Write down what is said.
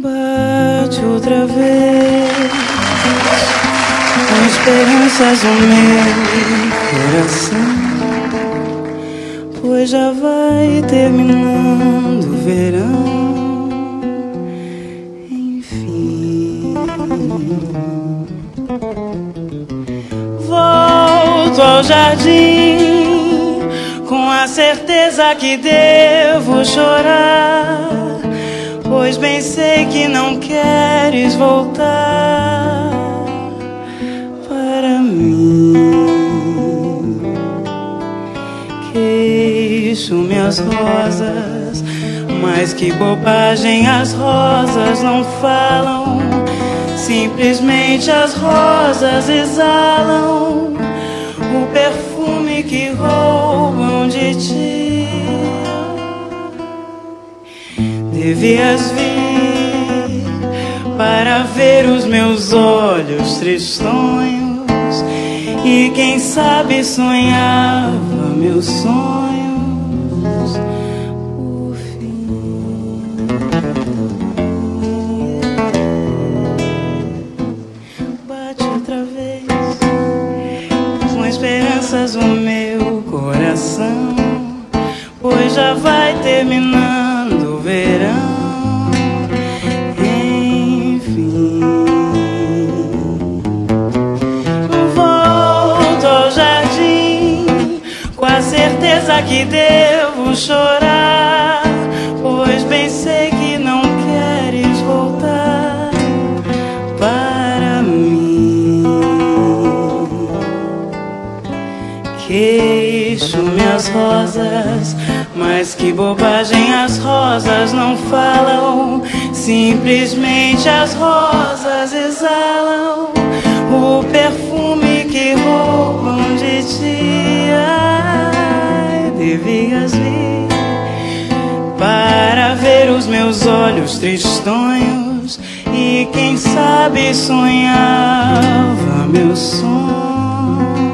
Bate outra vez com esperanças no meu coração, pois já vai terminando o verão, enfim. Volto ao jardim com a certeza que devo chorar, pois bem sei que não queres voltar para mim. Queixo minhas rosas, mas que bobagem, as rosas não falam. Simplesmente as rosas exalam o perfume que roubam de ti. Devias vir para ver os meus olhos tristonhos, e quem sabe sonhava meus sonhos por fim. Bate outra vez com esperanças no meu coração, pois já vai terminando o verão, enfim. Volto ao jardim com a certeza que devo chorar, pois bem sei que não queres voltar para mim. Queixo minhas rosas, mas que bobagem, as rosas não falam. Simplesmente as rosas exalam o perfume que roubam de ti. Ai, devias vir para ver os meus olhos tristonhos, e quem sabe sonhava meu sonho.